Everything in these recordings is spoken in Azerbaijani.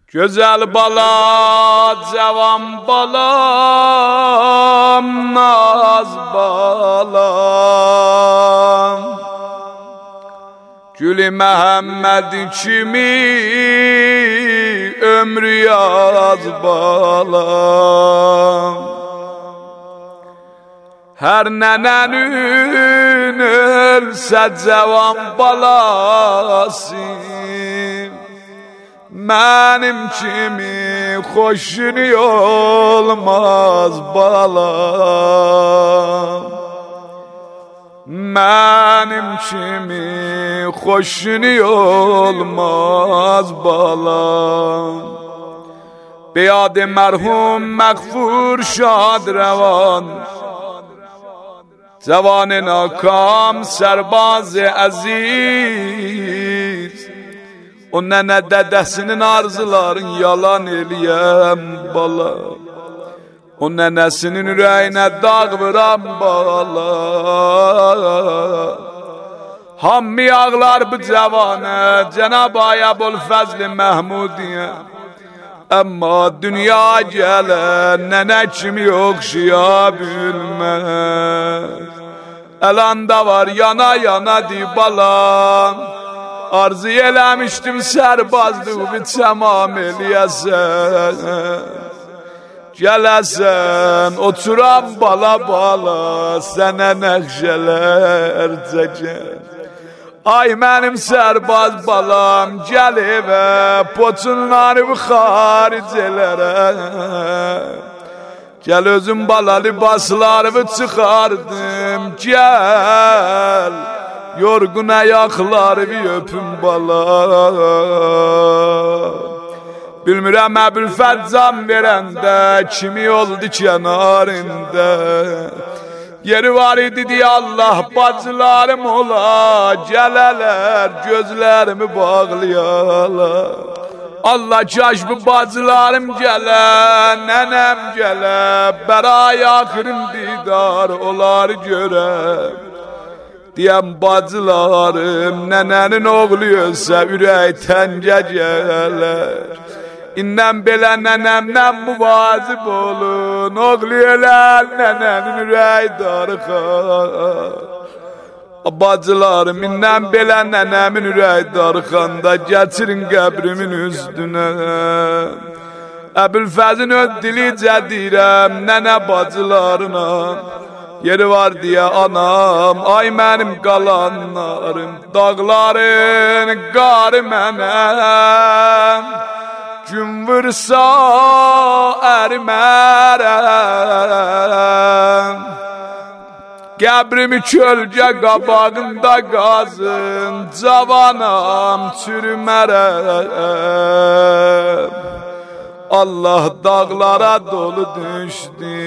Güzel bala, cavan balam, naz balam. Gülü Məhəmməd kimi ömrü yaz balam. Hər nənənin ölsə cavan balası, mənim kimi xoşunu olmaz balam. Mənim kimi xoşunu olmaz balam. Beyad-ı mərhum məğfur şadrəvan, cavan-ı nakam sərbaz-ı əziz. O nənə dədəsinin arzuların yalan eləyəm bala. O nənəsinin ürəyinə dağ vuram bala. Hammi ağlar bu cavanə, Cənab-ı Ayəbülfəzl Məhmudiyə. Amma dünya gələn nənə kimi oxşaya bilməz. Əlanda var yana yana di balam. Arzu eləmişdim sərbazlığı tamam eləyəsən. Gələsən oturam bala bala, sənə nəqşələr çəkər. Ay mənim sərbaz balam, gəl evə, poçunları xaricələrəm. Gəl özüm bala libaslarımı çıxardım, gəl. Yorgun ayaqlarımı öpüm bala. Bilmirəm Əbülfəzzan verəndə kimi oldu kənarında. Yeri var idi deyə Allah bacılarım ola, gələlər gözlərimi bağlayalar. Allah kaş bu bacılarım gələ, nənəm gələ, bəray axırın didar olar görəm. Deyəm bacılarım, nənənin oğlu ölsə ürəkdən gələr. İnnən belə nənəmdən müvazib olun, oğlu ölən nənənin ürəyi darıxar. Bacılarım, innən belə nənəmin ürəyi darıxanda gətirin qəbrimin üstünə. Əbülfəzin öz dilicə deyirəm nənə bacılarına. Yeri var deyə anam, ay mənim qalanlarım, dağların qarı mənəm. Gün vursa ərimərəm. Qəbrimi kölgə qabağında qazın, cavanam çürümərəm. Allah dağlara dolu düşdü,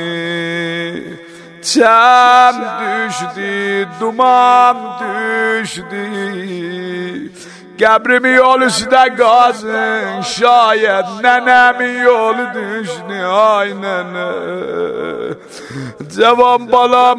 çəm düşdü, duman düşdü. Qəbrimi yol üstə qazın, şayət nənəmin yolu düşdü, ay nənə. Cavan balam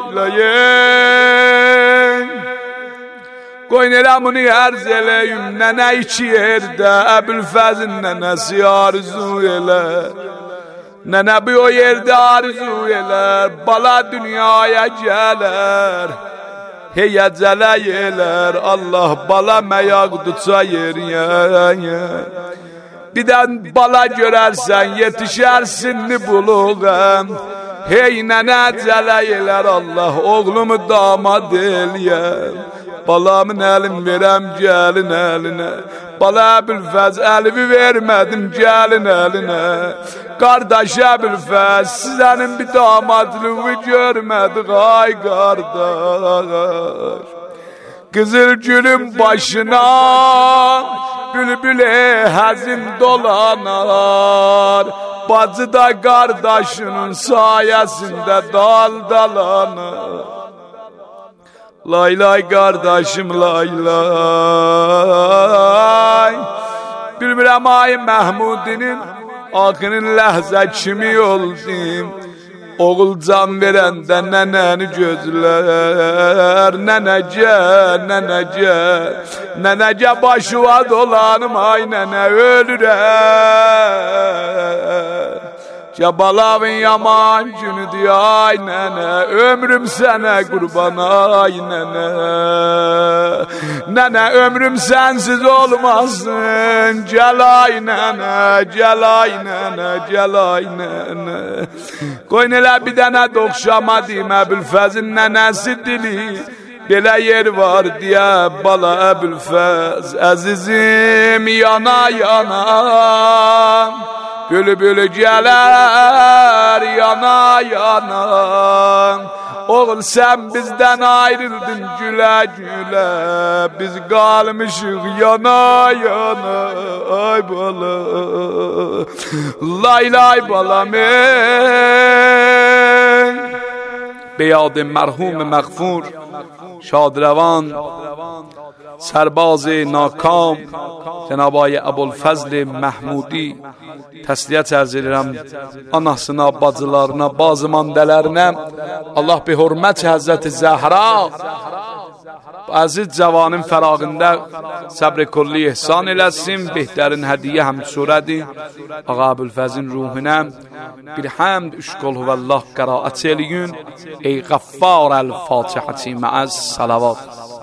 laylayın. Qoyun elə bunu ərz eləyim, nənə iki yerdə, Əbülfəzin nənəsi arzu elər. Nənə bu o yerdə arzu elər, bala dünyaya gələr. Heyəcələ yelər, Allah bala məyaq duça yeriyə. Birdən bala görərsən, yetişərsinni buluğəm. Hey nənə cələ yelər, Allah oğlumu damad eləyəm. Balamın əlim verəm gəlin əlinə. Bala Əbülfəz əlimi vermədim gəlin əlinə. Qardaş Əbülfəz sizənin bir damadlığı görmədik ay qardaş. Qızıl gülün başına bülbüle həzin dolanar. Bacı da qardaşının sayəsində daldalanır. Lay lay qardaşım lay lay. Bilmirəm ay Məhmudinin axının ləhzə kimi oldum. Oğul can verende neneni gözler. Nenece, nenece, nenece başıva dolanım ay nene ölürem. Cebalavın yaman günü diye ay nene. Ömrüm sana kurban ay nene. Nene ömrüm sensiz olmasın. Gel ay nene, gel ay nene, gel ay nene. Koy neler bir tane dokşamadım Ebülfez'in nenesi dili. Belə yer var diye bala Ebülfez. Azizim yana yana. Bülbül geler yana yana. Oğul sen bizden ayrıldın güle güle. Biz kalmışık yana yana. Ay bala. Lay lay balam ey. Beyad merhum مغفور شادروان سرباز ناکام جناب آقای ابوالفضل محمودی təsliyyət ərz edirəm anasına, bacılarına, bazı mandələrinə. Allah bir hörmət Həzrəti Zəhra əziz cavanın fərağında səbr-i kulli ihsan eləsin. Behtərin hədiyyə həmçurədir. Ağa Əbülfəzin ruhuna bir həmd üç qol huvəllah qəraət eləyin. Ey qəffar əl-Fatihəti məəz salavat.